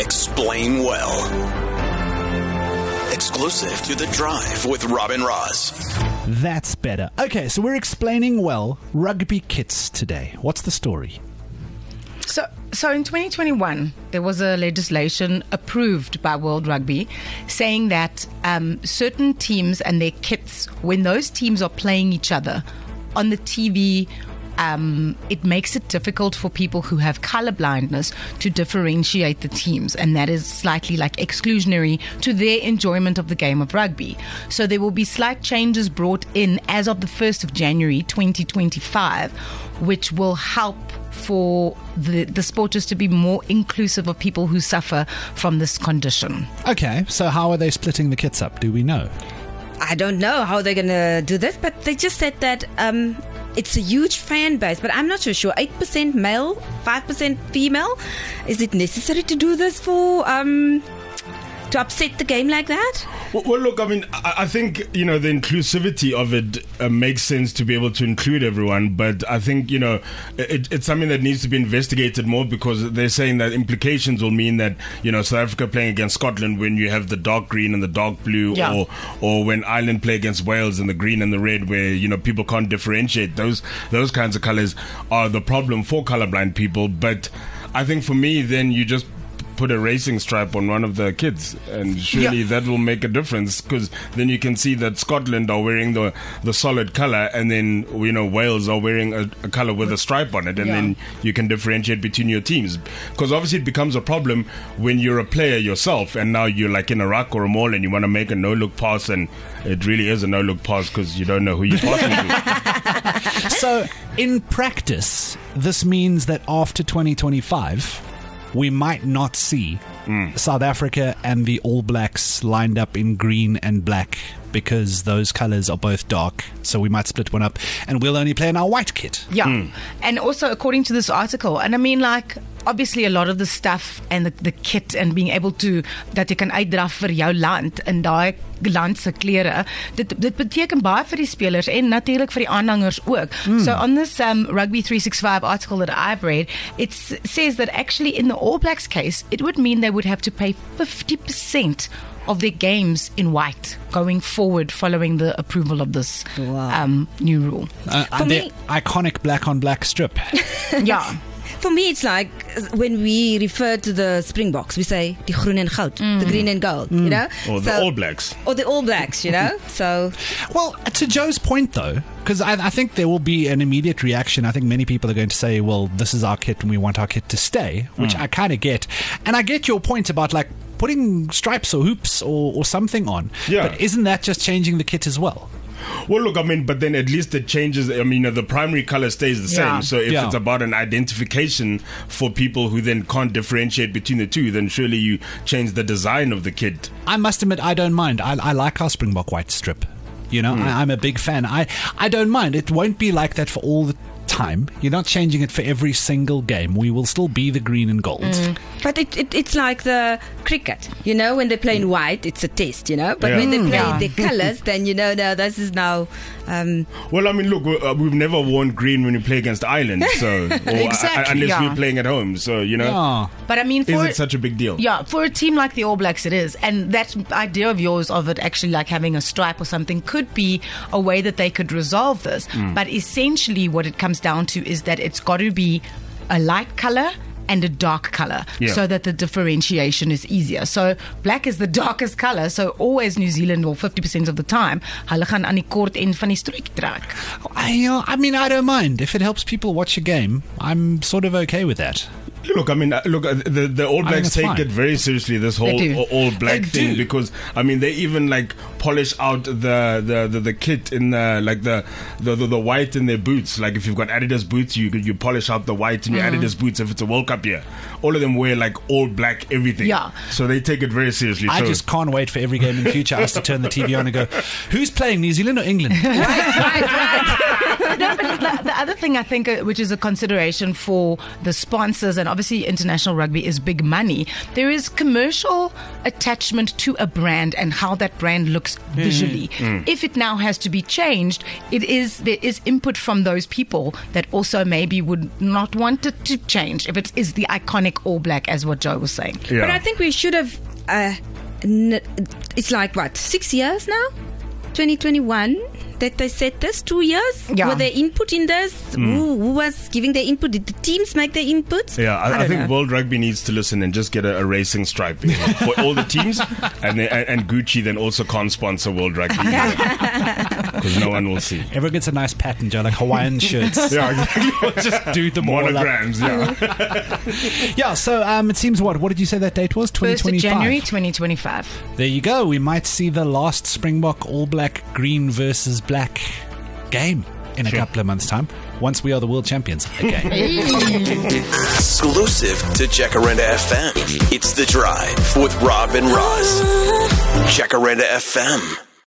Explain Well. Exclusive to The Drive with Robin Ross. That's better. Okay, so we're explaining well rugby kits today. What's the story? So in 2021, there was a legislation approved by World Rugby saying that certain teams and their kits, when those teams are playing each other on the TV, it makes it difficult for people who have color blindness to differentiate the teams, and that is slightly like exclusionary to their enjoyment of the game of rugby. So there will be slight changes brought in as of the 1st of January 2025, which will help for the sport just to be more inclusive of people who suffer from this condition. Okay, so how are they splitting the kits up? Do we know? I don't know how they're going to do this, but they just said that it's a huge fan base, but I'm not so sure. 8% male, 5% female. Is it necessary to do this for to upset the game like that? Well, look, I mean, I think, the inclusivity of it makes sense to be able to include everyone, but I think, it's something that needs to be investigated more, because they're saying that implications will mean that, South Africa playing against Scotland when you have the dark green and the dark blue, or when Ireland play against Wales and the green and the red, where, people can't differentiate. Those kinds of colors are the problem for colorblind people. But I think for me, then you just put a racing stripe on one of the kids, and surely that will make a difference, because then you can see that Scotland are wearing the solid color, and then Wales are wearing a color with a stripe on it, and then you can differentiate between your teams. Because obviously it becomes a problem when you're a player yourself, and now you're like in a ruck or a mall and you want to make a no-look pass, and it really is a no-look pass because you don't know who you're passing to. So in practice, this means that after 2025 we might not see South Africa and the All Blacks lined up in green and black, because those colours are both dark. So we might split one up and we'll only play in our white kit. And also, according to this article, and I mean, like, obviously a lot of the stuff and the kit and being able to, dat jy kan uitdraf vir jou land in daai land se klere, dit beteken baie vir die spelers en natuurlik vir die aanhangers ook. So on this Rugby 365 article that I've read, it says that actually in the All Blacks case, it would mean they would have to pay 50% of their games in white going forward following the approval of this new rule. And the iconic black on black strip. For me, it's like when we refer to the Springboks, we say die groen en goud, the green and gold, Or the All Blacks. Or the All Blacks, So, well, to Joe's point though, because I think there will be an immediate reaction. I think many people are going to say, well, this is our kit and we want our kit to stay, which I kind of get. And I get your point about like putting stripes or hoops or something on. But isn't that just changing the kit as well? Well, look, I mean, but then at least it changes. I mean, the primary color stays the same. So if it's about an identification for people who then can't differentiate between the two, then surely you change the design of the kit. I must admit, I don't mind. I like our Springbok white strip. I'm a big fan. I don't mind. It won't be like that for all the time. You're not changing it for every single game. We will still be the green and gold. But it's like the cricket, when they play in white, it's a test, but when they play the colors, then no, this is now well, I mean, look, we've never worn green when we play against Ireland, so unless we're playing at home, so But I mean, is it such a big deal? For a team like the All Blacks it is, and that idea of yours of it actually like having a stripe or something could be a way that they could resolve this. But essentially what it comes down to is that it's got to be a light color and a dark color, so that the differentiation is easier. So black is the darkest color, so always New Zealand, or 50% of the time, hulle gaan aan die kort end van die strook trek. I mean, I don't mind. If it helps people watch a game, I'm sort of okay with that. Look, I mean, the All Blacks take it very seriously, this whole all black thing, because I mean they even like polish out the kit in the white in their boots. Like if you've got Adidas boots, you polish out the white in your Adidas boots. If it's a World Cup year, all of them wear like all black everything. So they take it very seriously. I just can't wait for every game in the future us to turn the TV on and go, who's playing, New Zealand or England? Right. No, but the other thing I think, which is a consideration for the sponsors and obviously international rugby, is big money. There is commercial attachment to a brand and how that brand looks visually. If it now has to be changed, there is input from those people that also maybe would not want it to change if it is the iconic All Black, as what Joe was saying. Yeah. But I think we should have. It's like what, 6 years now? 2021 that they said this, 2 years? Yeah. Were there input in this? Who was giving their input? Did the teams make their inputs? Yeah, I don't think know. World Rugby needs to listen and just get a racing stripe for all the teams, and Gucci then also can't sponsor World Rugby because no one will see. Everyone gets a nice pattern, Joe, like Hawaiian shirts. Yeah, exactly. Just do them all up. Monograms. Yeah, Yeah, so it seems what did you say that date was? 1st of 2025. January 2025. There you go. We might see the last Springbok All Black green versus black game in a couple of months' time, once we are the world champions again. Exclusive to Jacaranda FM. It's The Drive with Rob and Roz. Jacaranda FM.